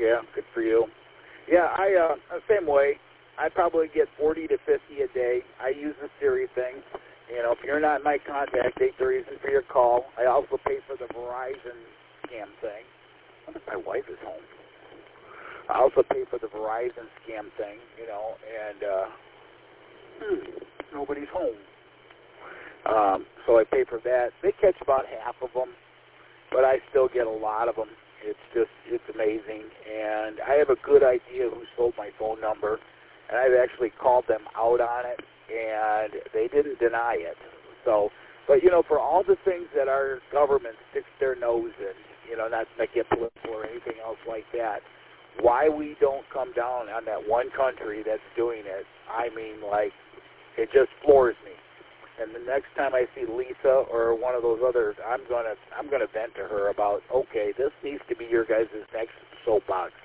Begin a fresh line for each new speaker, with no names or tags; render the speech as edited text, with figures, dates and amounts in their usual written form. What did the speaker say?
Yeah, good for you. Yeah, same way. I probably get 40 to 50 a day. I use the Siri thing. You know, if you're not in my contact, ain't the reason for your call. I also pay for the Verizon scam thing. I wonder if my wife is home. I also pay for the Verizon scam thing, you know, and nobody's home. So I pay for that. They catch about half of them, but I still get a lot of them. It's amazing. And I have a good idea who stole my phone number, and I've actually called them out on it, and they didn't deny it. So, but, you know, for all the things that our government sticks their nose in, you know, not to make it political or anything else like that, why we don't come down on that one country that's doing it, I mean, like, it just floors me. And the next time I see Lisa or one of those others, I'm gonna vent to her about, okay, this needs to be your guys' next soapbox.